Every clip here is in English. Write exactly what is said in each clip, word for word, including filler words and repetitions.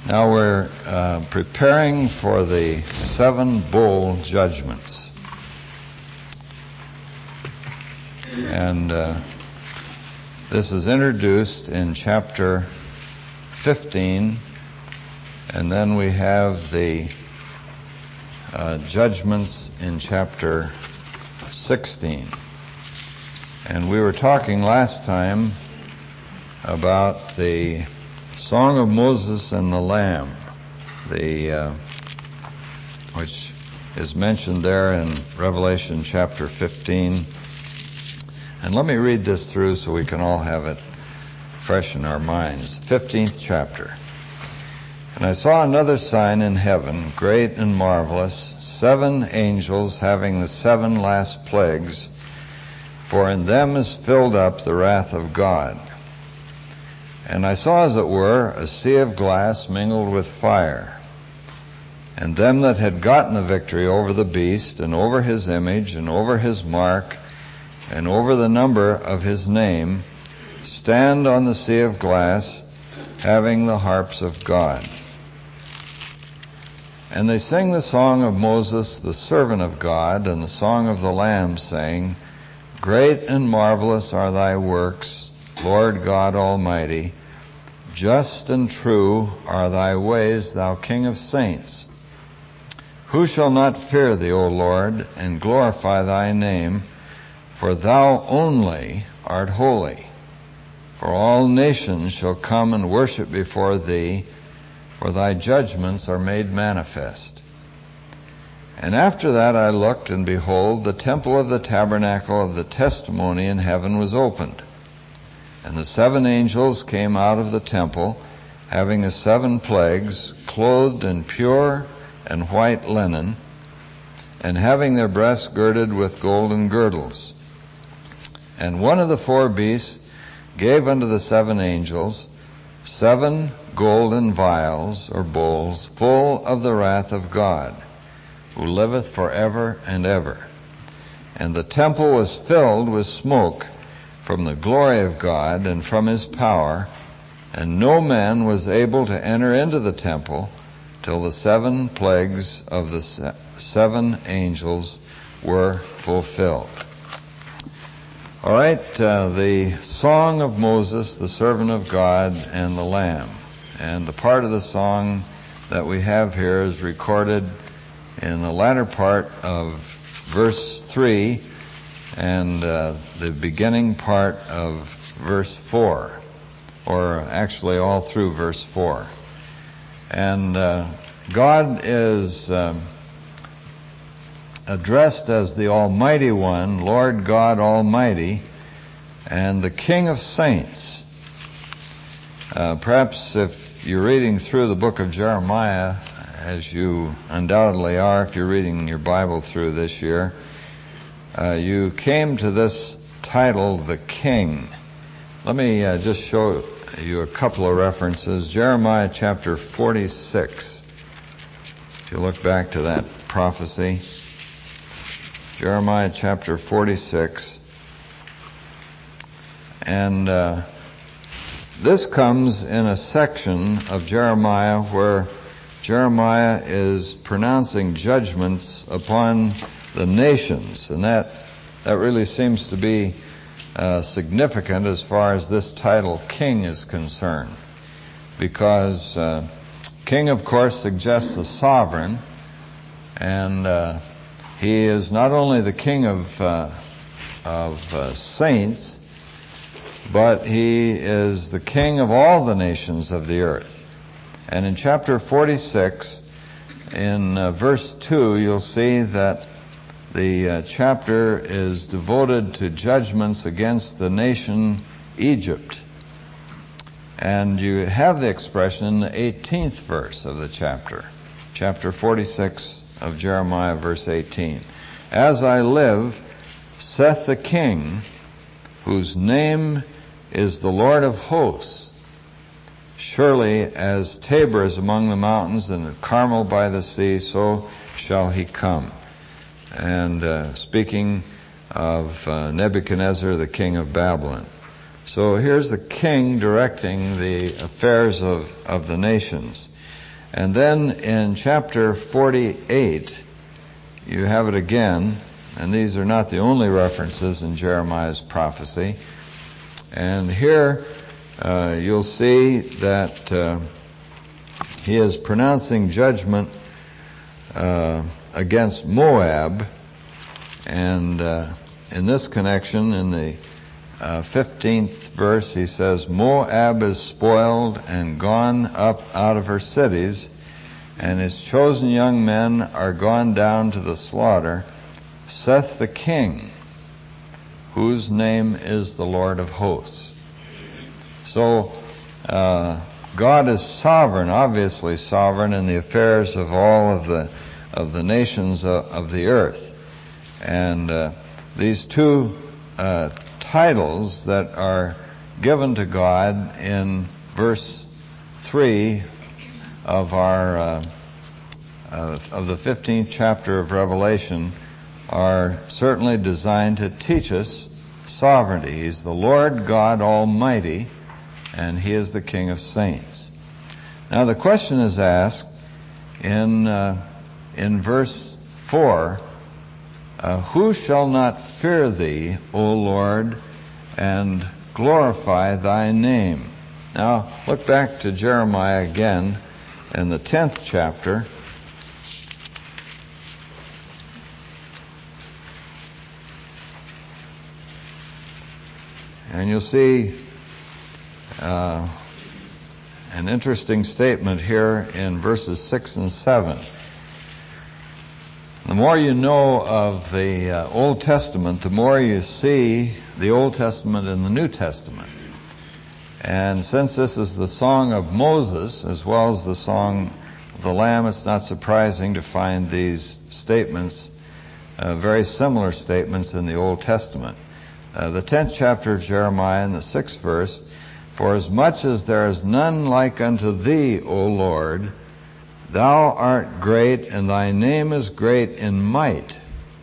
Now we're uh, preparing for the seven bowl judgments. And uh, this is introduced in chapter fifteen, and then we have the uh, judgments in chapter sixteen. And we were talking last time about the Song of Moses and the Lamb, the uh, which is mentioned there in Revelation chapter fifteen. And let me read this through so we can all have it fresh in our minds. fifteenth chapter. And I saw another sign in heaven, great and marvelous, seven angels having the seven last plagues, for in them is filled up the wrath of God. And I saw, as it were, a sea of glass mingled with fire. And them that had gotten the victory over the beast, and over his image, and over his mark, and over the number of his name, stand on the sea of glass, having the harps of God. And they sing the song of Moses, the servant of God, and the song of the Lamb, saying, Great and marvelous are thy works, Lord God Almighty. Just and true are thy ways, thou King of saints. Who shall not fear thee, O Lord, and glorify thy name? For thou only art holy. For all nations shall come and worship before thee, for thy judgments are made manifest. And after that I looked, and behold, the temple of the tabernacle of the testimony in heaven was opened. And the seven angels came out of the temple, having the seven plagues, clothed in pure and white linen, and having their breasts girded with golden girdles. And one of the four beasts gave unto the seven angels seven golden vials, or bowls, full of the wrath of God, who liveth for ever and ever. And the temple was filled with smoke from the glory of God and from his power, and no man was able to enter into the temple till the seven plagues of the se- seven angels were fulfilled. All right, uh, the Song of Moses, the servant of God, and the Lamb. And the part of the song that we have here is recorded in the latter part of verse three and uh, the beginning part of verse four, or actually all through verse four. And uh, God is um, addressed as the Almighty One, Lord God Almighty, and the King of Saints. Uh, perhaps if you're reading through the book of Jeremiah, as you undoubtedly are if you're reading your Bible through this year, uh, you came to this title, the King. Let me uh, just show you a couple of references. Jeremiah chapter forty-six. If you look back to that prophecy, Jeremiah chapter forty-six. And uh, this comes in a section of Jeremiah where Jeremiah is pronouncing judgments upon the nations, and that that really seems to be uh, significant as far as this title King is concerned, because uh, King, of course, suggests a sovereign, and uh, he is not only the King of uh, of uh, saints, but he is the King of all the nations of the earth. And in chapter forty-six, in uh, verse two, you'll see that the uh, chapter is devoted to judgments against the nation Egypt. And you have the expression in the eighteenth verse of the chapter, chapter forty-six of Jeremiah, verse eighteen. As I live, saith the King, whose name is the Lord of hosts, surely as Tabor is among the mountains and Carmel by the sea, so shall he come. And uh, speaking of uh, Nebuchadnezzar, the king of Babylon. So here's the king directing the affairs of, of the nations. And then in chapter forty-eight, you have it again, and these are not the only references in Jeremiah's prophecy. And here uh, you'll see that uh, he is pronouncing judgment uh, against Moab, and uh, in this connection, in the uh, fifteenth verse, he says, Moab is spoiled and gone up out of her cities, and his chosen young men are gone down to the slaughter, saith the king, whose name is the Lord of hosts. So uh, God is sovereign, obviously sovereign, in the affairs of all of the of the nations of, of the earth. And uh, these two uh, titles that are given to God in verse three of our uh, uh, of the fifteenth chapter of Revelation are certainly designed to teach us sovereignty. He's the Lord God Almighty, and He is the King of saints. Now the question is asked in uh, in verse four, uh, who shall not fear Thee, O Lord, and glorify Thy name? Now look back to Jeremiah again in the tenth chapter. And you'll see uh, an interesting statement here in verses six and seven. The more you know of the uh, Old Testament, the more you see the Old Testament and the New Testament. And since this is the song of Moses as well as the song of the Lamb, it's not surprising to find these statements, uh, very similar statements in the Old Testament. Uh, the tenth chapter of Jeremiah in the sixth verse, For as much as there is none like unto Thee, O Lord, Thou art great, and Thy name is great in might.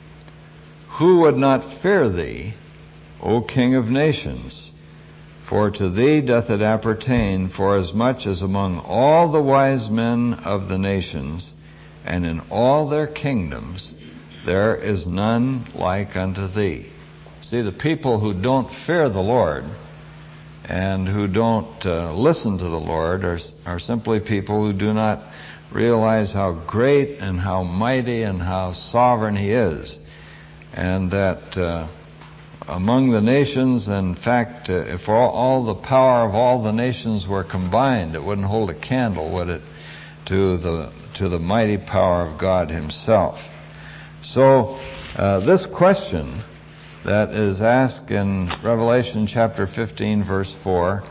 Who would not fear Thee, O King of nations? For to Thee doth it appertain, for as much as among all the wise men of the nations, and in all their kingdoms, there is none like unto Thee. See, the people who don't fear the Lord and who don't uh, listen to the Lord are, are simply people who do not realize how great and how mighty and how sovereign He is. And that uh, among the nations, in fact, uh, if all, all the power of all the nations were combined, it wouldn't hold a candle, would it, to the to the mighty power of God Himself. So uh, this question that is asked in Revelation chapter fifteen, verse four,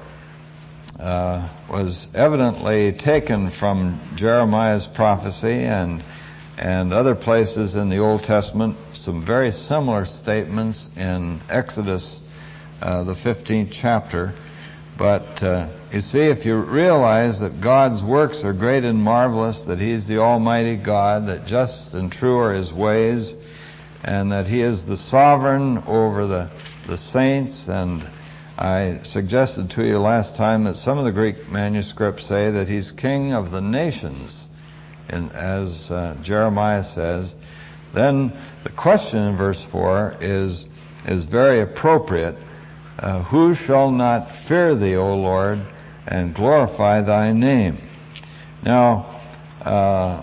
uh, was evidently taken from Jeremiah's prophecy and and other places in the Old Testament, some very similar statements in Exodus, uh, the fifteenth chapter. But uh, you see, if you realize that God's works are great and marvelous, that He's the Almighty God, that just and true are His ways, and that He is the sovereign over the, the saints. And I suggested to you last time that some of the Greek manuscripts say that He's King of the nations, and as uh, Jeremiah says. Then the question in verse four is is very appropriate. Uh, who shall not fear Thee, O Lord, and glorify Thy name? Now, uh,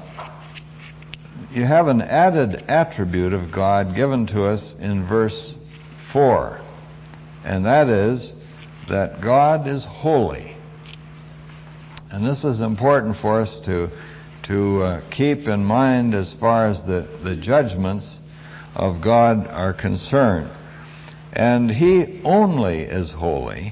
you have an added attribute of God given to us in verse four, and that is that God is holy. And this is important for us to to uh, keep in mind as far as the, the judgments of God are concerned. And He only is holy.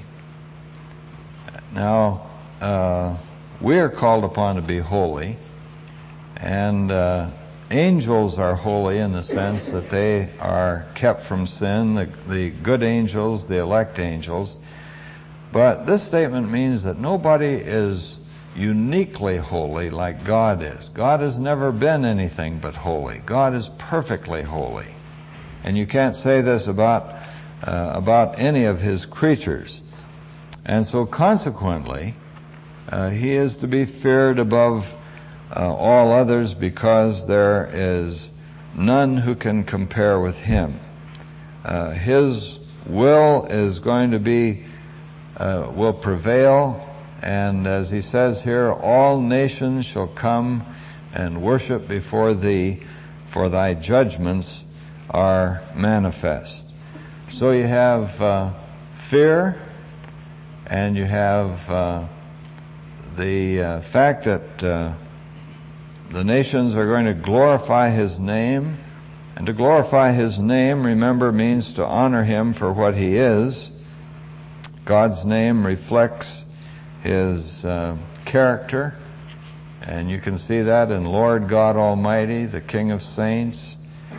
Now, uh, we are called upon to be holy, and uh, angels are holy in the sense that they are kept from sin, the, the good angels, the elect angels. But this statement means that nobody is uniquely holy like God is. God has never been anything but holy. God is perfectly holy. And you can't say this about uh, about any of His creatures. And so consequently, uh, he is to be feared above uh, all others, because there is none who can compare with him. Uh, his will is going to be, uh, will prevail, and as he says here, all nations shall come and worship before thee, for thy judgments are manifest. So you have uh, fear, and you have uh, the uh, fact that uh, the nations are going to glorify his name. And to glorify his name, remember, means to honor him for what he is. God's name reflects his uh, character, and you can see that in Lord God Almighty, the King of Saints.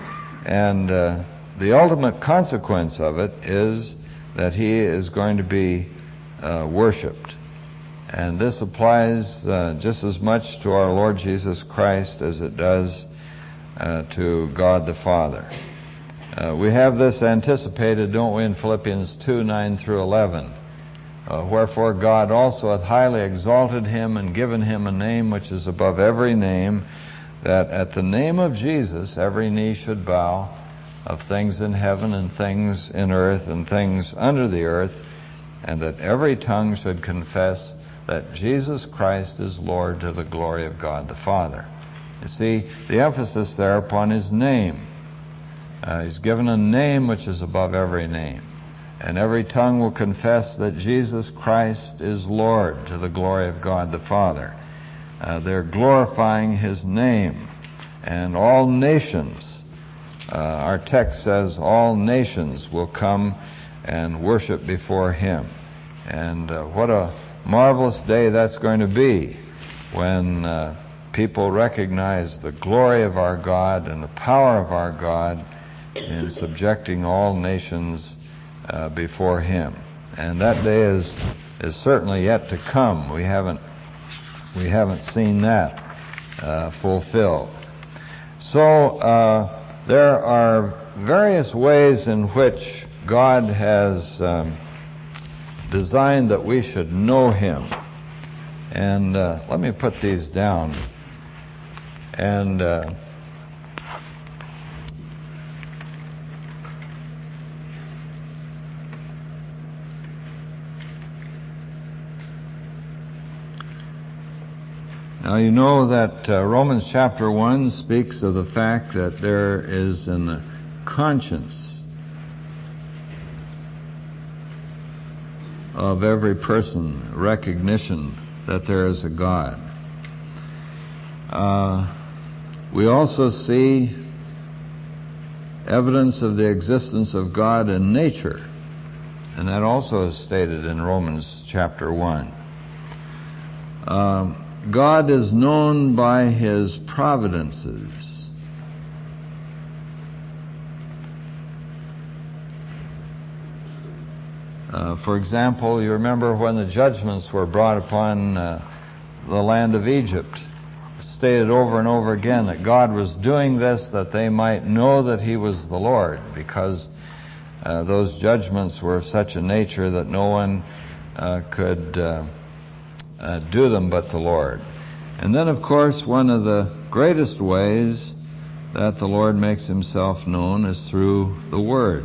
And uh, the ultimate consequence of it is that he is going to be uh, worshipped. And this applies uh, just as much to our Lord Jesus Christ as it does uh, to God the Father. Uh, we have this anticipated, don't we, in Philippians two, nine through eleven. Uh, Wherefore God also hath highly exalted him and given him a name which is above every name, that at the name of Jesus every knee should bow, of things in heaven and things in earth and things under the earth, and that every tongue should confess that Jesus Christ is Lord, to the glory of God the Father. You see, the emphasis there upon his name. Uh, he's given a name which is above every name. And every tongue will confess that Jesus Christ is Lord, to the glory of God the Father. Uh, they're glorifying his name. And all nations, uh, our text says, all nations will come and worship before him. And uh, what a marvelous day that's going to be, when uh, people recognize the glory of our God and the power of our God in subjecting all nations uh, before him. And that day is is certainly yet to come. We haven't we haven't seen that uh, fulfilled. So uh, there are various ways in which God has um, designed that we should know him. And uh, let me put these down. And uh, now you know that uh, Romans chapter one speaks of the fact that there is in the conscience of every person recognition that there is a God. Uh, we also see evidence of the existence of God in nature, and that also is stated in Romans chapter one. Um, God is known by his providences. Uh, for example, you remember when the judgments were brought upon uh, the land of Egypt. It's stated over and over again that God was doing this that they might know that he was the Lord, because uh, those judgments were of such a nature that no one uh, could uh, uh, do them but the Lord. And then, of course, one of the greatest ways that the Lord makes himself known is through the Word.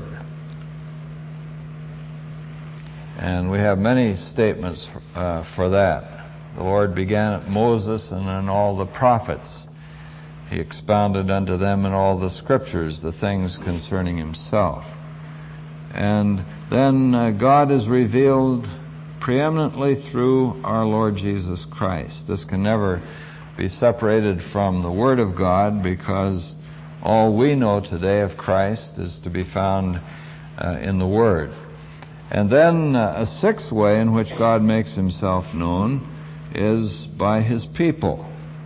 And we have many statements uh, for that. The Lord began at Moses and in all the prophets. He expounded unto them in all the scriptures the things concerning himself. And then uh, God is revealed preeminently through our Lord Jesus Christ. This can never be separated from the Word of God, because all we know today of Christ is to be found uh, in the Word. And then uh, a sixth way in which God makes himself known is by his people.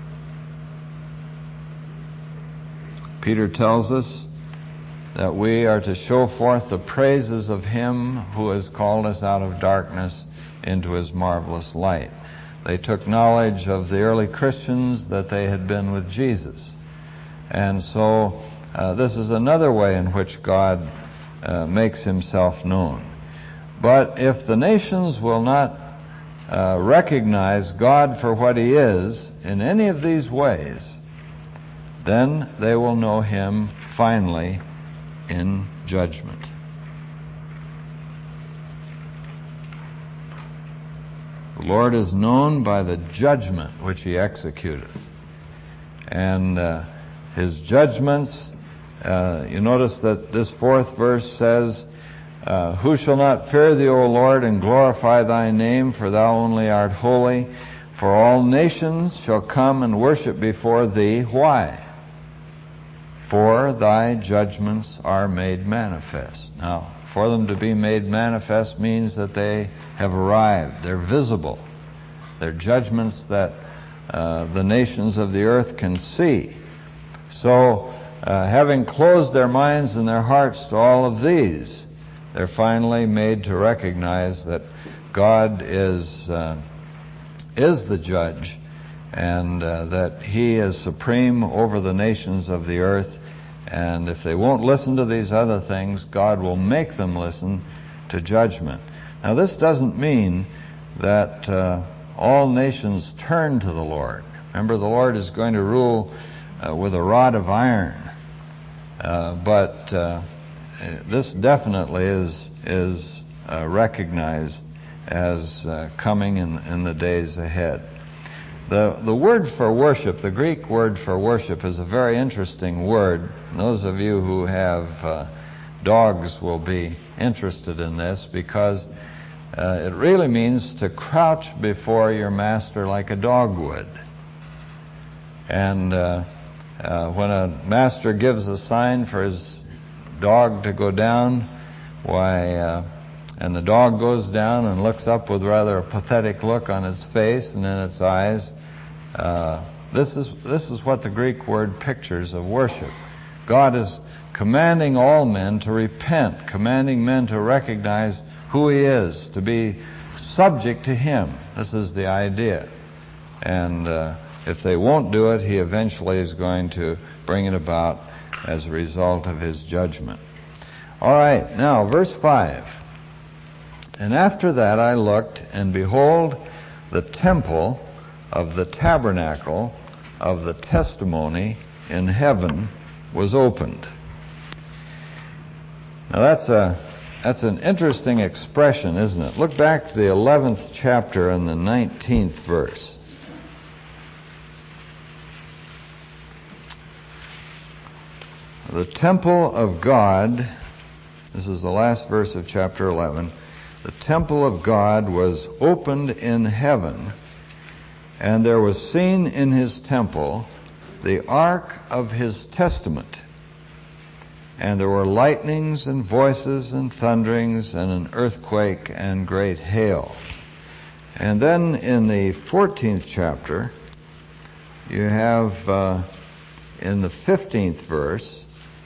Peter tells us that we are to show forth the praises of him who has called us out of darkness into his marvelous light. They took knowledge of the early Christians that they had been with Jesus. And so uh, this is another way in which God uh, makes himself known. But if the nations will not uh, recognize God for what He is in any of these ways, then they will know Him finally in judgment. The Lord is known by the judgment which He executeth. And uh, His judgments, uh, you notice that this fourth verse says, uh, Who shall not fear Thee, O Lord, and glorify Thy name, for Thou only art holy? For all nations shall come and worship before Thee. Why? For Thy judgments are made manifest. Now, for them to be made manifest means that they have arrived. They're visible. They're judgments that uh, the nations of the earth can see. So, uh, having closed their minds and their hearts to all of these, they're finally made to recognize that God is uh, is the judge, and uh, that He is supreme over the nations of the earth. And if they won't listen to these other things, God will make them listen to judgment. Now, this doesn't mean that uh, all nations turn to the Lord. Remember, the Lord is going to rule uh, with a rod of iron. Uh, but uh, this definitely is is uh, recognized as uh, coming in, in the days ahead. The the word for worship, the Greek word for worship, is a very interesting word. Those of you who have uh, dogs will be interested in this, because uh, it really means to crouch before your master like a dog would. And uh, uh, when a master gives a sign for his dog to go down, why, uh, and the dog goes down and looks up with rather a pathetic look on its face and in its eyes. Uh, this is this is what the Greek word pictures of worship. God is commanding all men to repent, commanding men to recognize who He is, to be subject to Him. This is the idea. And uh, if they won't do it, He eventually is going to bring it about as a result of His judgment. All right, now verse five. And after that I looked, and behold, the temple of the tabernacle of the testimony in heaven was opened. Now that's a that's an interesting expression, isn't it? Look back to the eleventh chapter and the nineteenth verse. The temple of God, this is the last verse of chapter eleven, the temple of God was opened in heaven, and there was seen in His temple the ark of His testament. And there were lightnings and voices and thunderings and an earthquake and great hail. And then in the fourteenth chapter, you have uh, in the fifteenth verse,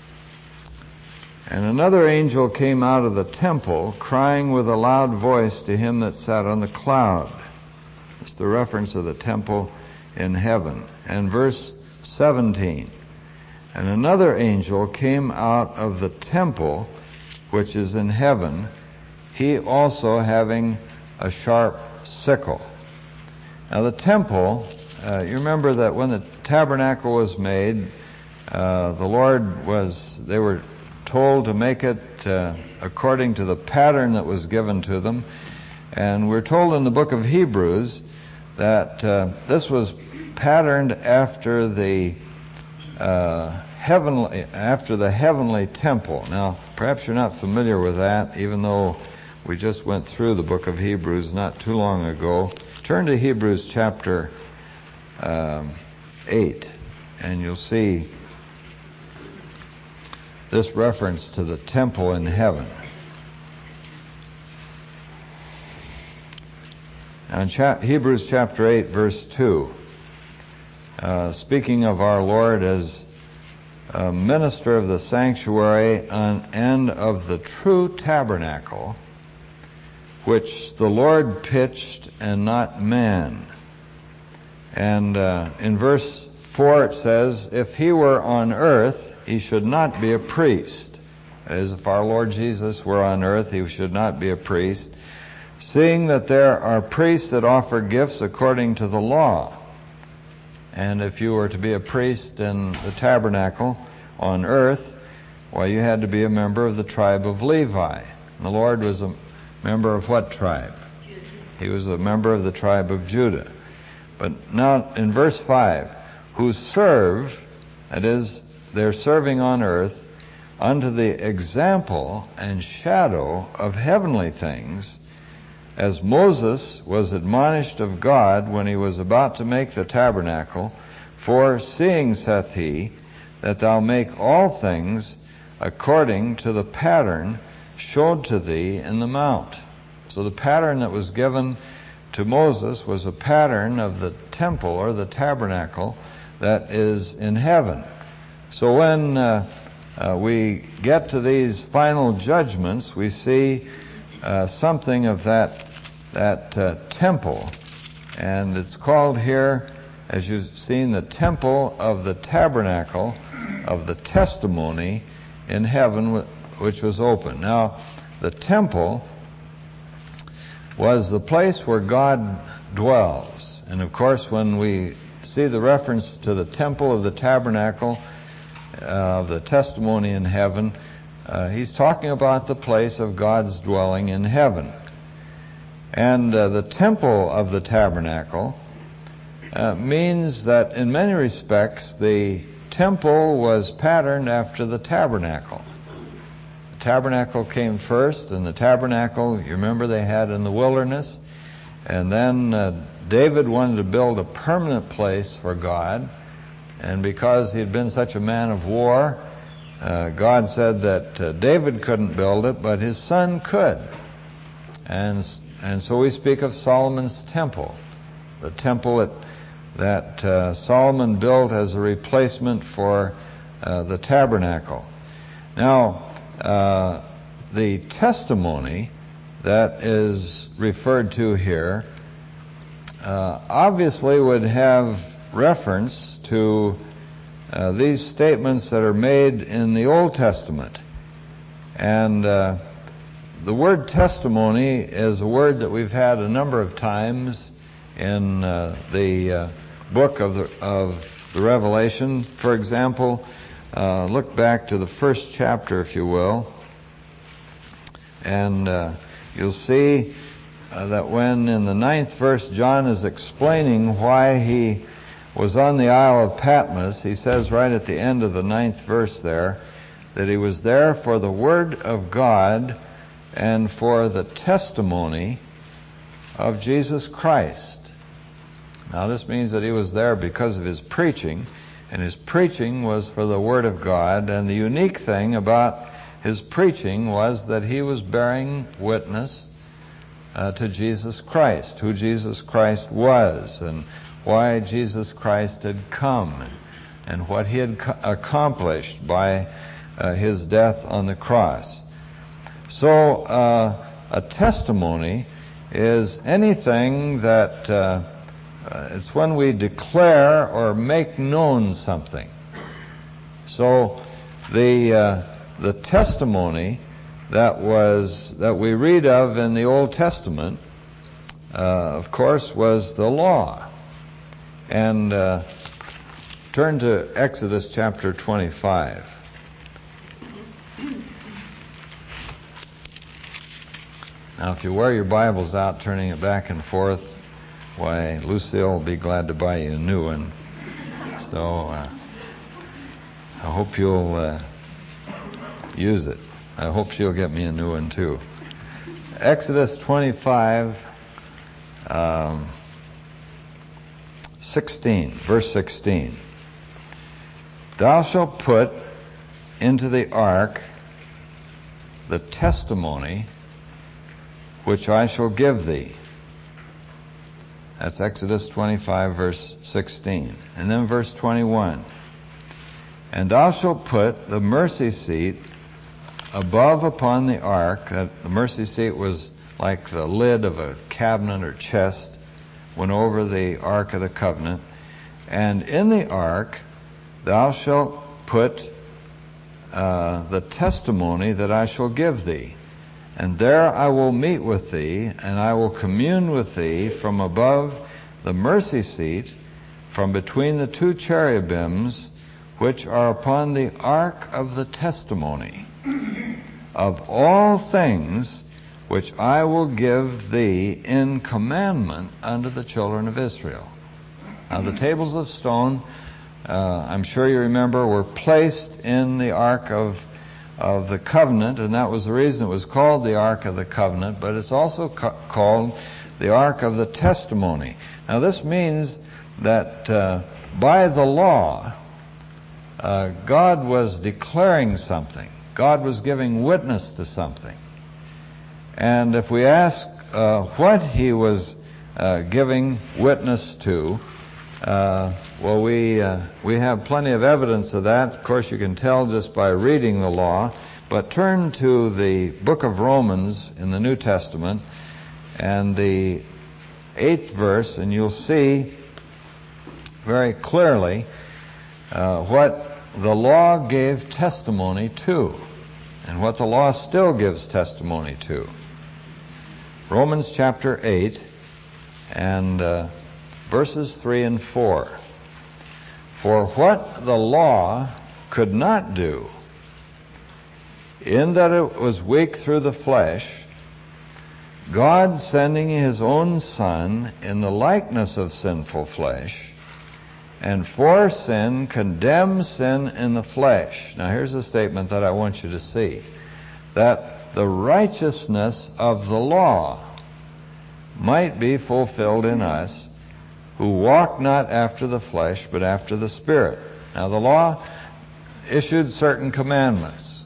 and another angel came out of the temple, crying with a loud voice to him that sat on the cloud. It's the reference of the temple in heaven. And verse seventeen, and another angel came out of the temple which is in heaven, he also having a sharp sickle. Now the temple, uh, you remember that when the tabernacle was made, uh, the Lord was, they were told to make it uh, according to the pattern that was given to them. And we're told in the book of Hebrews that uh, this was patterned after the uh, heavenly after the heavenly temple. Now, perhaps you're not familiar with that, even though we just went through the book of Hebrews not too long ago. Turn to Hebrews chapter um, eight, and you'll see this reference to the temple in heaven. Now in cha- Hebrews chapter eight, verse two, uh, speaking of our Lord as a minister of the sanctuary and of the true tabernacle, which the Lord pitched and not man. And uh, in verse four it says, if He were on earth, He should not be a priest, That is, if our Lord Jesus were on earth, he should not be a priest, seeing that there are priests that offer gifts according to the law. And if you were to be a priest in the tabernacle on earth, well, you had to be a member of the tribe of Levi. And the Lord was a member of what tribe? He was a member of the tribe of Judah. But now in verse five, who serve, that is, they're serving on earth, unto the example and shadow of heavenly things, as Moses was admonished of God when he was about to make the tabernacle, for seeing, saith he, that thou make all things according to the pattern showed to thee in the mount. So the pattern that was given to Moses was a pattern of the temple or the tabernacle that is in heaven. So when uh, uh, we get to these final judgments, we see uh, something of that that uh, temple, and it's called here, as you've seen, the temple of the tabernacle of the testimony in heaven, which was open. Now, the temple was the place where God dwells. And of course, when we see the reference to the temple of the tabernacle uh, of the testimony in heaven, uh, he's talking about the place of God's dwelling in heaven. And uh, the temple of the tabernacle uh, means that in many respects the temple was patterned after the tabernacle. The tabernacle came first, and the tabernacle, you remember, they had in the wilderness. And then uh, David wanted to build a permanent place for God. And because he had been such a man of war, uh, God said that uh, David couldn't build it, but his son could. And and so we speak of Solomon's temple, the temple that, that uh, Solomon built as a replacement for uh, the tabernacle. Now, uh, the testimony that is referred to here uh, obviously would have reference to uh, these statements that are made in the Old Testament. And uh, the word testimony is a word that we've had a number of times in uh, the uh, book of the, of the Revelation. For example, uh, look back to the first chapter, if you will, and uh, you'll see uh, that when in the ninth verse John is explaining why he was on the Isle of Patmos, he says right at the end of the ninth verse there that he was there for the Word of God and for the testimony of Jesus Christ. Now this means that he was there because of his preaching, and his preaching was for the Word of God, and the unique thing about his preaching was that he was bearing witness uh, to Jesus Christ, who Jesus Christ was, and why Jesus Christ had come, and, and what he had co- accomplished by uh, his death on the cross. So uh, a testimony is anything that uh, uh, it's when we declare or make known something. So the uh, the testimony that was that we read of in the Old Testament, uh, of course, was the law. And uh, turn to Exodus chapter twenty-five. Now, if you wear your Bibles out, turning it back and forth, why, Lucille will be glad to buy you a new one. So, uh, I hope you'll uh, use it. I hope she'll get me a new one, too. Exodus twenty-five, um, sixteen, verse sixteen. Thou shalt put into the ark the testimony which I shall give thee. That's Exodus twenty-five, verse sixteen. And then verse twenty-one. And thou shalt put the mercy seat above upon the ark. That the mercy seat was like the lid of a cabinet or chest, went over the ark of the covenant. And in the ark thou shalt put uh, the testimony that I shall give thee. And there I will meet with thee, and I will commune with thee from above the mercy seat, from between the two cherubims, which are upon the ark of the testimony, of all things which I will give thee in commandment unto the children of Israel. Now the tables of stone, uh, I'm sure you remember, were placed in the ark of of the covenant, and that was the reason it was called the Ark of the Covenant, but it's also co- called the Ark of the Testimony. Now this means that uh, by the law, uh, God was declaring something. God was giving witness to something. And if we ask uh, what he was uh, giving witness to, Uh, well, we uh, we have plenty of evidence of that. Of course, you can tell just by reading the law. But turn to the book of Romans in the New Testament and the eighth verse, and you'll see very clearly uh, what the law gave testimony to, and what the law still gives testimony to. Romans chapter eight and uh, verses three and four. For what the law could not do, in that it was weak through the flesh, God sending his own Son in the likeness of sinful flesh, and for sin condemned sin in the flesh. Now here's a statement that I want you to see. That the righteousness of the law might be fulfilled in us, who walk not after the flesh, but after the Spirit. Now the law issued certain commandments.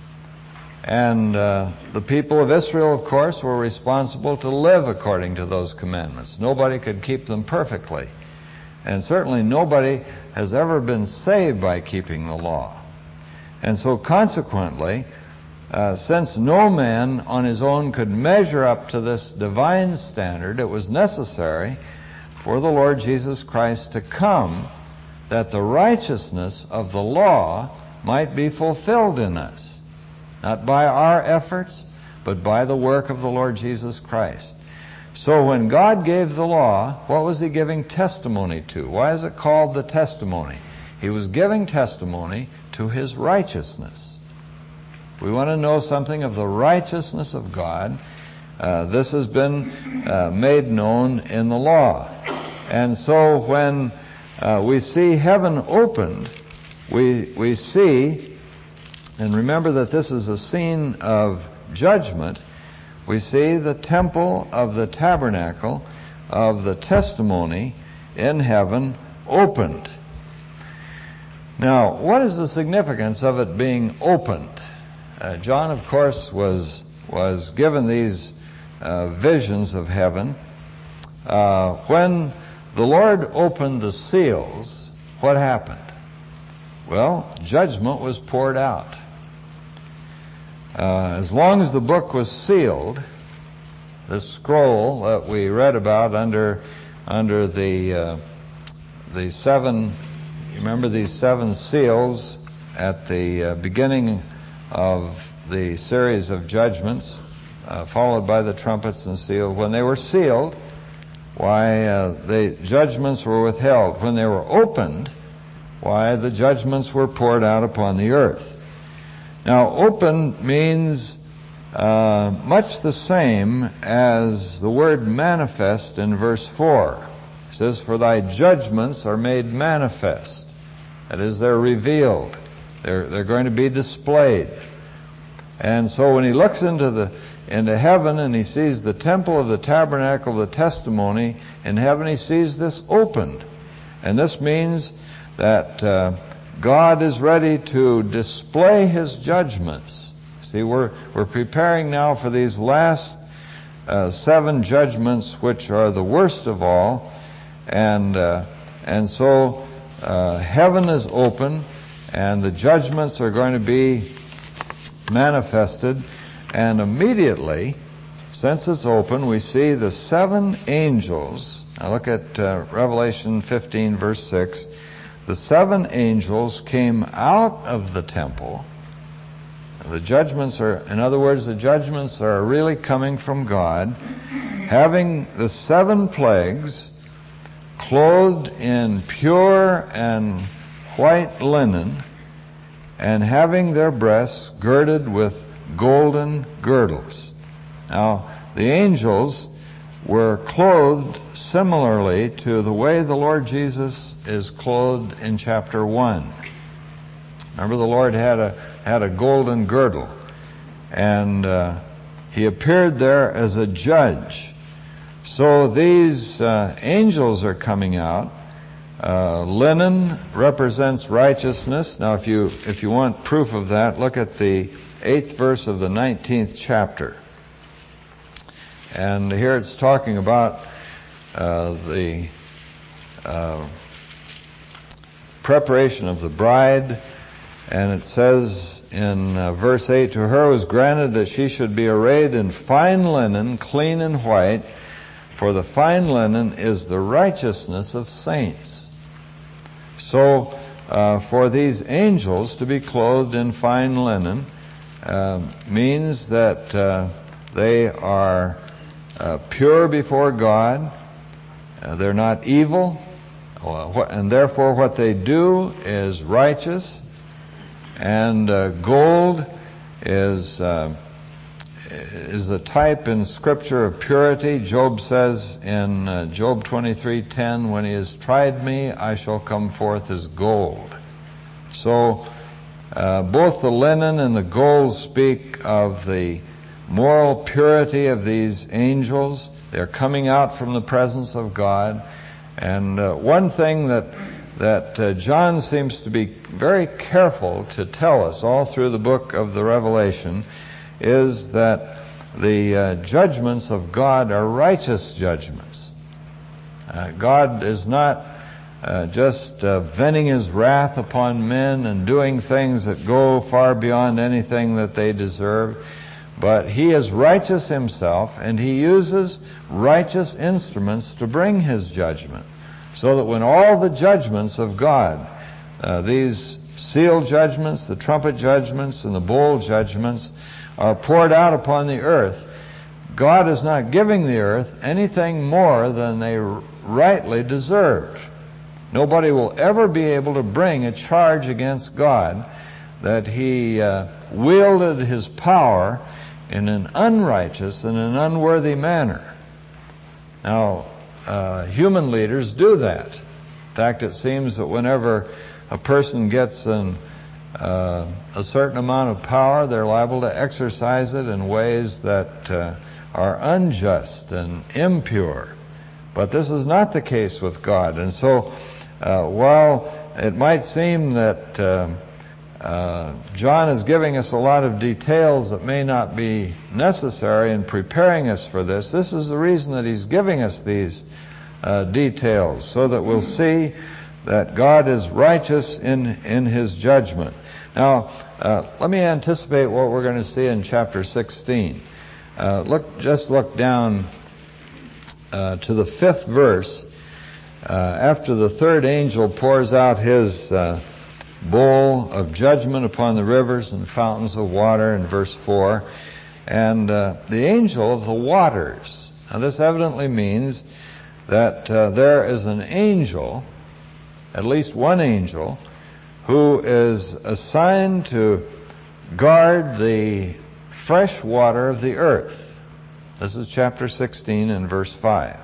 And uh, the people of Israel, of course, were responsible to live according to those commandments. Nobody could keep them perfectly. And certainly nobody has ever been saved by keeping the law. And so consequently, uh, since no man on his own could measure up to this divine standard, it was necessary for the Lord Jesus Christ to come, that the righteousness of the law might be fulfilled in us, not by our efforts, but by the work of the Lord Jesus Christ. So when God gave the law, what was he giving testimony to? Why is it called the testimony? He was giving testimony to his righteousness. We want to know something of the righteousness of God. Uh, this has been uh, made known in the law. And so when uh, we see heaven opened, we we see, and remember that this is a scene of judgment, we see the temple of the tabernacle of the testimony in heaven opened. Now, what is the significance of it being opened? Uh, John, of course, was was given these uh, visions of heaven. Uh, when the Lord opened the seals, what happened? Well, judgment was poured out. Uh, as long as the book was sealed, this scroll that we read about under under the uh, the seven, you remember these seven seals at the uh, beginning of the series of judgments, uh, followed by the trumpets and seals. When they were sealed, why, uh, the judgments were withheld. When they were opened, why, the judgments were poured out upon the earth. Now, open means uh, much the same as the word manifest in verse four. It says, for thy judgments are made manifest. That is, they're revealed. They're, they're going to be displayed. And so when he looks into the into heaven and he sees the temple of the tabernacle of the testimony in heaven, he sees this opened. And this means that uh, God is ready to display his judgments. See, we're we're preparing now for these last uh, seven judgments, which are the worst of all. And uh, and so uh, heaven is open, and the judgments are going to be manifested. And immediately, since it's open, we see the seven angels. Now look at uh, Revelation fifteen, verse six. The seven angels came out of the temple, The judgments are, in other words, the judgments are really coming from God, having the seven plagues, clothed in pure and white linen, and having their breasts girded with golden girdles. Now, the angels were clothed similarly to the way the Lord Jesus is clothed in chapter one. Remember, the Lord had a had a golden girdle, and uh, he appeared there as a judge. So these uh, angels are coming out. Uh, linen represents righteousness. Now, if you if you want proof of that, look at the eighth verse of the nineteenth chapter. And here it's talking about uh, the uh, preparation of the bride, and it says in uh, verse eight, "To her was granted that she should be arrayed in fine linen, clean and white, for the fine linen is the righteousness of saints." So, uh, for these angels to be clothed in fine linen uh, means that uh, they are uh, pure before God. Uh, they're not evil, and therefore what they do is righteous. And uh, gold is uh, is a type in Scripture of purity. Job says in uh, Job twenty-three ten, "When he has tried me, I shall come forth as gold." So uh, both the linen and the gold speak of the moral purity of these angels. They're coming out from the presence of God. And uh, one thing that that uh, John seems to be very careful to tell us all through the book of the Revelation is that the uh, judgments of God are righteous judgments. Uh, God is not uh, just uh, venting his wrath upon men and doing things that go far beyond anything that they deserve, but he is righteous himself, and he uses righteous instruments to bring his judgment. So that when all the judgments of God, uh, these seal judgments, the trumpet judgments, and the bowl judgments, are poured out upon the earth, God is not giving the earth anything more than they rightly deserve. Nobody will ever be able to bring a charge against God that he uh, wielded his power in an unrighteous and an unworthy manner. Now, Uh, human leaders do that. In fact, it seems that whenever a person gets an, uh, a certain amount of power, they're liable to exercise it in ways that uh, are unjust and impure. But this is not the case with God. And so, uh, while it might seem that uh, uh, John is giving us a lot of details that may not be necessary in preparing us for this, this is the reason that he's giving us these Uh, details, so that we'll see that God is righteous in in his judgment. Now, uh, let me anticipate what we're going to see in chapter sixteen. Uh, look, just look down uh, to the fifth verse. Uh, after the third angel pours out his uh, bowl of judgment upon the rivers and fountains of water in verse four, and uh, the angel of the waters. Now, this evidently means that uh, there is an angel, at least one angel, who is assigned to guard the fresh water of the earth. This is chapter sixteen and verse five.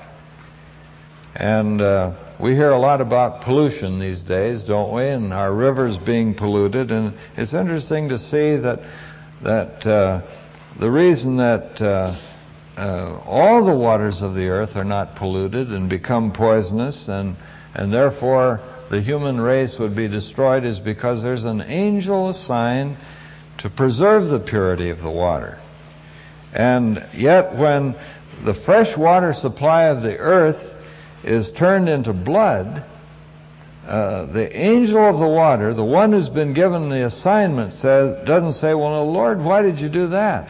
And uh, we hear a lot about pollution these days, don't we, and our rivers being polluted. And it's interesting to see that that uh, the reason that uh, Uh, all the waters of the earth are not polluted and become poisonous, and and therefore the human race would be destroyed, is because there's an angel assigned to preserve the purity of the water. And yet when the fresh water supply of the earth is turned into blood, uh, the angel of the water, the one who's been given the assignment, says doesn't say, "Well, Lord, why did you do that?"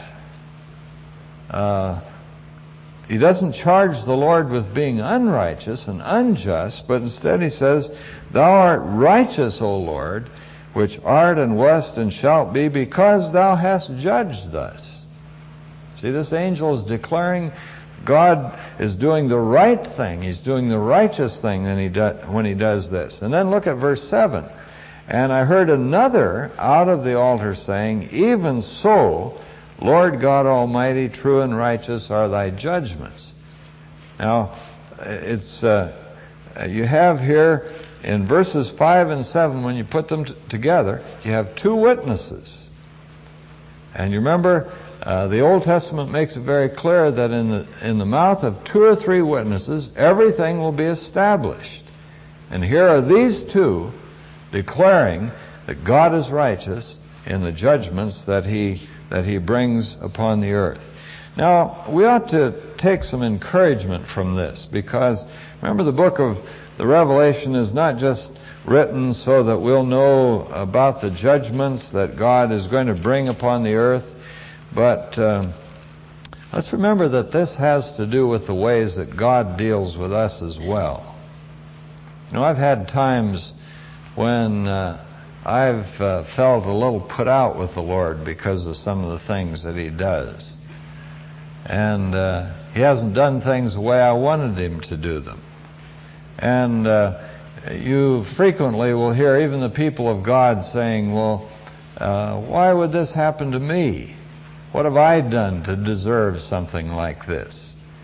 Uh, He doesn't charge the Lord with being unrighteous and unjust, but instead he says, "Thou art righteous, O Lord, which art and wast and shalt be, because thou hast judged thus. See, this angel is declaring God is doing the right thing. He's doing the righteous thing when he, do, when he does this. And then look at verse seven. And I heard another out of the altar saying, even so, Lord God Almighty, true and righteous are thy judgments. Now, it's uh, you have here in verses five and seven, when you put them t- together, you have two witnesses. And you remember, Uh, the Old Testament makes it very clear that in the in the mouth of two or three witnesses, everything will be established. And here are these two declaring that God is righteous in the judgments that he that he brings upon the earth. Now, we ought to take some encouragement from this, because remember, the book of the Revelation is not just written so that we'll know about the judgments that God is going to bring upon the earth. But uh, let's remember that this has to do with the ways that God deals with us as well. You know, I've had times when uh, I've uh, felt a little put out with the Lord because of some of the things that He does. And uh, He hasn't done things the way I wanted Him to do them. And uh, you frequently will hear even the people of God saying, well, uh, why would this happen to me? What have I done to deserve something like this?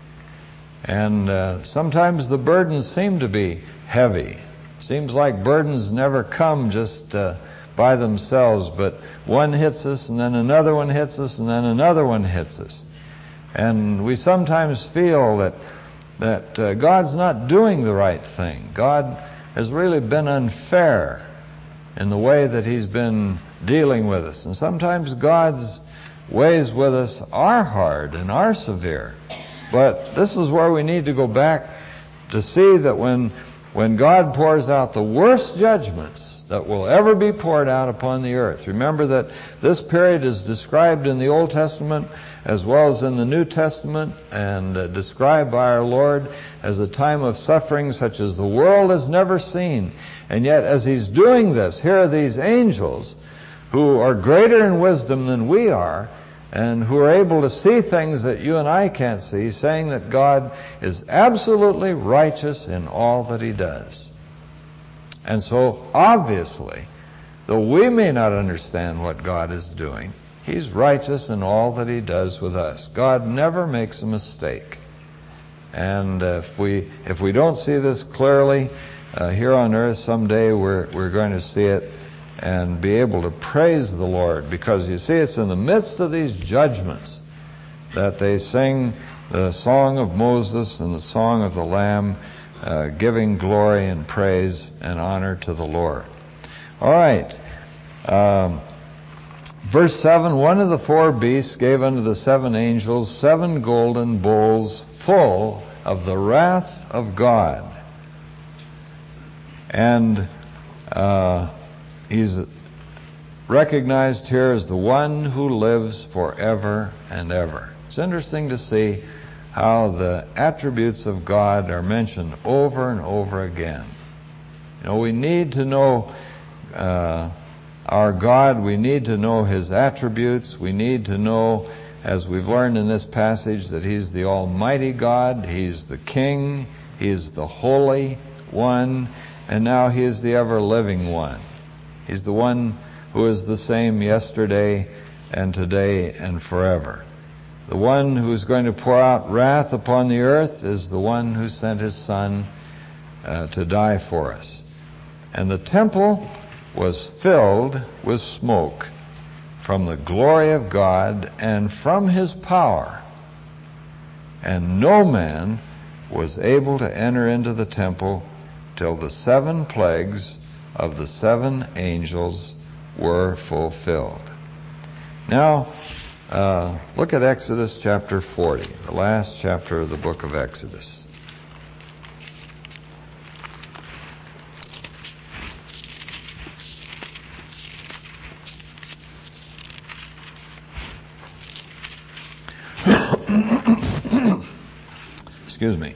And uh, sometimes the burdens seem to be heavy. Seems like burdens never come just uh, by themselves, but one hits us, and then another one hits us, and then another one hits us. And we sometimes feel that that uh, God's not doing the right thing. God has really been unfair in the way that He's been dealing with us. And sometimes God's ways with us are hard and are severe. But this is where we need to go back to see that when when God pours out the worst judgments that will ever be poured out upon the earth. Remember that this period is described in the Old Testament as well as in the New Testament, and uh, described by our Lord as a time of suffering such as the world has never seen. And yet, as He's doing this, here are these angels who are greater in wisdom than we are, and who are able to see things that you and I can't see, saying that God is absolutely righteous in all that He does. And so, obviously, though we may not understand what God is doing, He's righteous in all that He does with us. God never makes a mistake. And uh, if we if we don't see this clearly uh, here on earth, someday we're we're going to see it and be able to praise the Lord, because you see, it's in the midst of these judgments that they sing the song of Moses and the song of the Lamb, uh, giving glory and praise and honor to the Lord. All right. Um, verse seven, one of the four beasts gave unto the seven angels seven golden bowls full of the wrath of God. And uh, He's recognized here as the one who lives forever and ever. It's interesting to see how the attributes of God are mentioned over and over again. You know, we need to know uh, our God. We need to know His attributes. We need to know, as we've learned in this passage, that He's the Almighty God. He's the King. He is the Holy One. And now He is the ever-living One. He's the one who is the same yesterday and today and forever. The one who is going to pour out wrath upon the earth is the one who sent His Son uh, to die for us. And the temple was filled with smoke from the glory of God and from His power. And no man was able to enter into the temple till the seven plagues of the seven angels were fulfilled. Now, uh, look at Exodus chapter forty, the last chapter of the book of Exodus. Excuse me.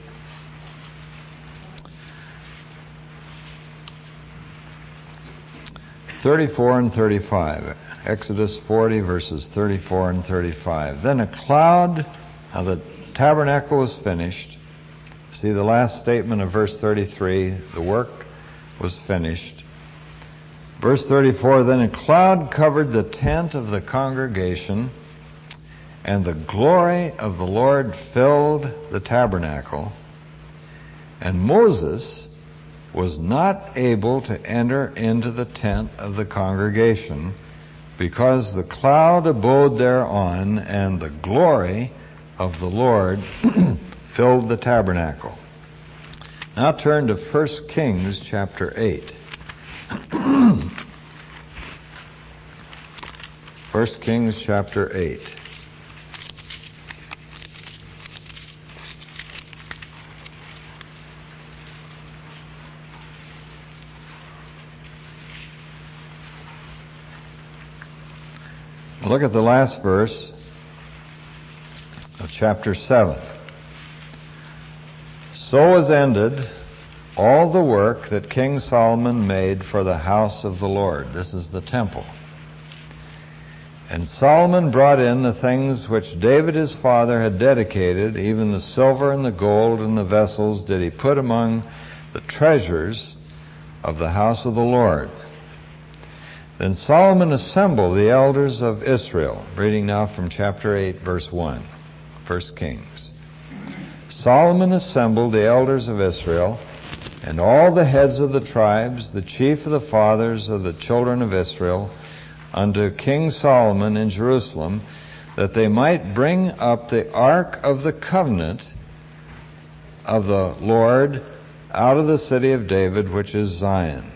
thirty-four and thirty-five. Exodus forty, verses thirty-four and thirty-five. Then a cloud, now the tabernacle was finished. See the last statement of verse thirty-three, the work was finished. Verse thirty-four, then a cloud covered the tent of the congregation, and the glory of the Lord filled the tabernacle, and Moses was not able to enter into the tent of the congregation, because the cloud abode thereon, and the glory of the Lord filled the tabernacle. Now turn to First Kings chapter eight. First Kings chapter eight. Look at the last verse of chapter seven. So was ended all the work that King Solomon made for the house of the Lord. This is the temple. And Solomon brought in the things which David his father had dedicated, even the silver and the gold and the vessels did he put among the treasures of the house of the Lord. Then Solomon assembled the elders of Israel. Reading now from chapter eight, verse one, First Kings. Solomon assembled the elders of Israel, and all the heads of the tribes, the chief of the fathers of the children of Israel, unto King Solomon in Jerusalem, that they might bring up the ark of the covenant of the Lord out of the city of David, which is Zion.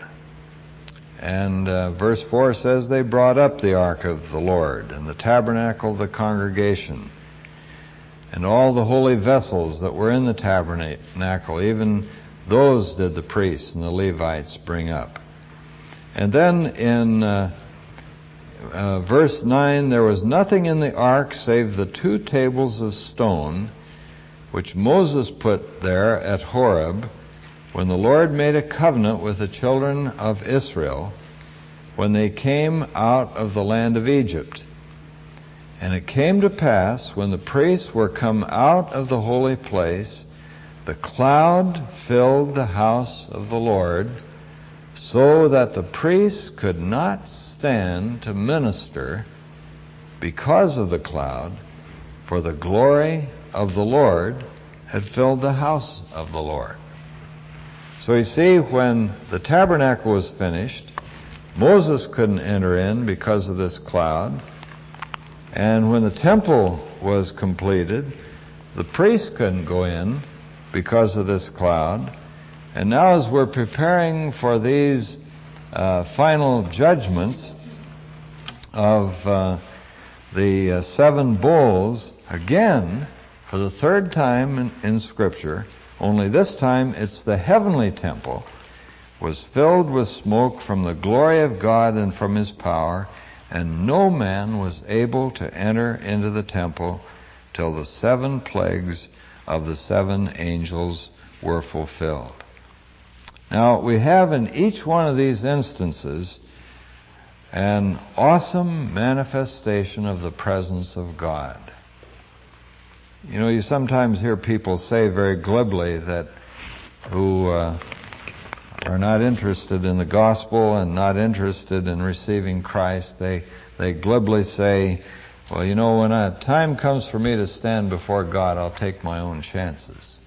And uh, verse four says, they brought up the ark of the Lord, and the tabernacle of the congregation, and all the holy vessels that were in the tabernacle, even those did the priests and the Levites bring up. And then in uh, uh, verse nine, there was nothing in the ark save the two tables of stone, which Moses put there at Horeb, when the Lord made a covenant with the children of Israel, when they came out of the land of Egypt. And it came to pass, when the priests were come out of the holy place, the cloud filled the house of the Lord, so that the priests could not stand to minister because of the cloud, for the glory of the Lord had filled the house of the Lord. So you see, when the tabernacle was finished, Moses couldn't enter in because of this cloud. And when the temple was completed, the priests couldn't go in because of this cloud. And now as we're preparing for these uh, final judgments of uh, the uh, seven bowls, again, for the third time in, in Scripture, only this time it's the heavenly temple, was filled with smoke from the glory of God and from His power, and no man was able to enter into the temple till the seven plagues of the seven angels were fulfilled. Now, we have in each one of these instances an awesome manifestation of the presence of God. You know, you sometimes hear people say very glibly that who uh, are not interested in the gospel and not interested in receiving Christ, they they glibly say, well, you know, when a time comes for me to stand before God, I'll take my own chances.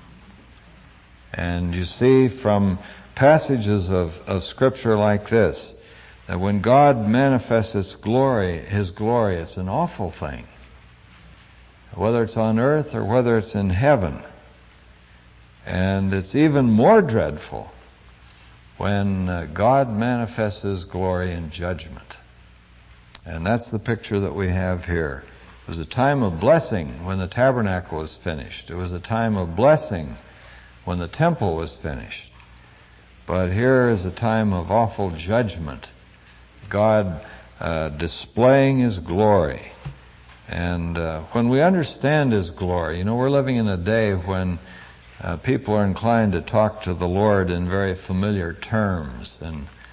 And you see from passages of, of Scripture like this, that when God manifests His glory, His glory, it's an awful thing. Whether it's on earth or whether it's in heaven. And it's even more dreadful when uh, God manifests His glory in judgment. And that's the picture that we have here. It was a time of blessing when the tabernacle was finished. It was a time of blessing when the temple was finished. But here is a time of awful judgment. God uh, displaying His glory. And uh, when we understand His glory, you know, we're living in a day when uh, people are inclined to talk to the Lord in very familiar terms. And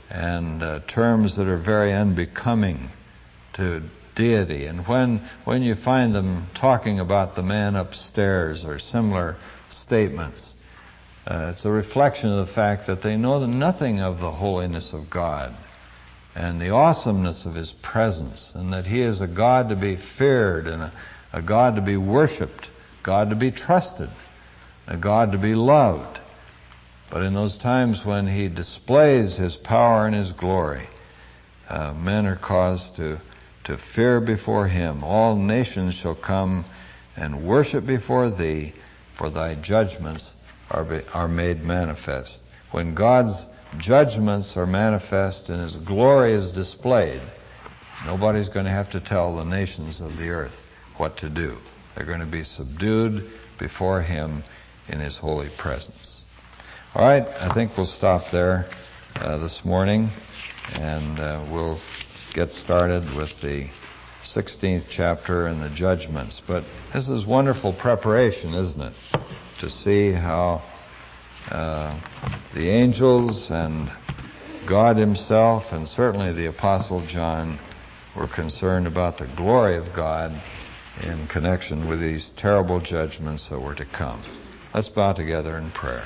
and uh, terms that are very unbecoming to deity. And when when you find them talking about the man upstairs or similar statements, uh, it's a reflection of the fact that they know nothing of the holiness of God and the awesomeness of His presence, and that He is a God to be feared and a, a God to be worshipped, God to be trusted, a God to be loved. But in those times when He displays His power and His glory, uh, men are caused to to fear before Him. All nations shall come and worship before Thee, for Thy judgments are be, are made manifest. When God's judgments are manifest and His glory is displayed, nobody's going to have to tell the nations of the earth what to do. They're going to be subdued before Him in His holy presence. All right, I think we'll stop there uh, this morning, and uh, we'll get started with the sixteenth chapter and the judgments. But this is wonderful preparation, isn't it? To see how uh, the angels and God Himself, and certainly the Apostle John, were concerned about the glory of God in connection with these terrible judgments that were to come. Let's bow together in prayer.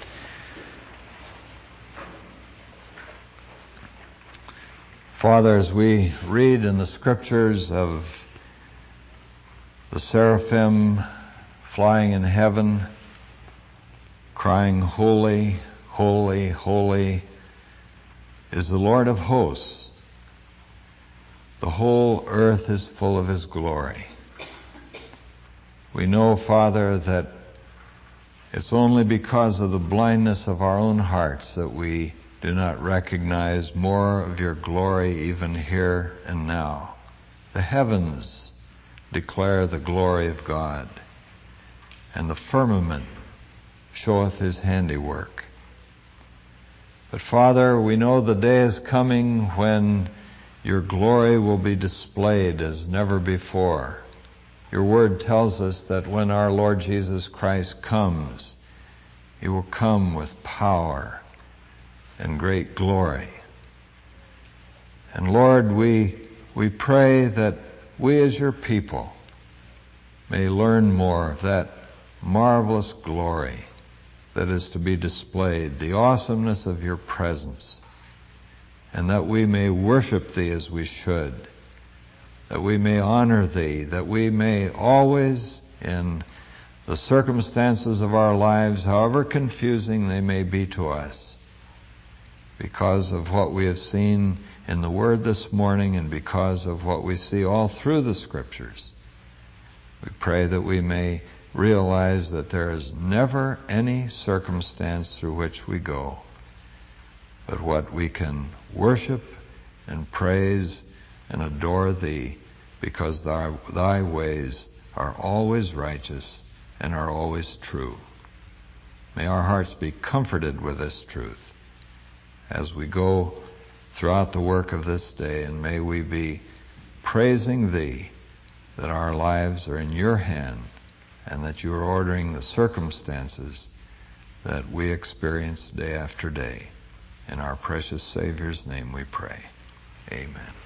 Father, as we read in the Scriptures of the seraphim flying in heaven, crying, "Holy, holy, holy is the Lord of hosts. The whole earth is full of His glory." We know, Father, that it's only because of the blindness of our own hearts that we do not recognize more of Your glory even here and now. The heavens declare the glory of God, and the firmament showeth His handiwork. But Father, we know the day is coming when Your glory will be displayed as never before. Your word tells us that when our Lord Jesus Christ comes, He will come with power and great glory. And Lord, we we pray that we as Your people may learn more of that marvelous glory that is to be displayed, the awesomeness of Your presence, and that we may worship Thee as we should, that we may honor Thee, that we may always, in the circumstances of our lives, however confusing they may be to us, because of what we have seen in the Word this morning and because of what we see all through the Scriptures, we pray that we may realize that there is never any circumstance through which we go but what we can worship and praise and adore Thee, because thy, thy ways are always righteous and are always true. May our hearts be comforted with this truth as we go throughout the work of this day, and may we be praising Thee that our lives are in Your hand and that You are ordering the circumstances that we experience day after day. In our precious Savior's name we pray. Amen.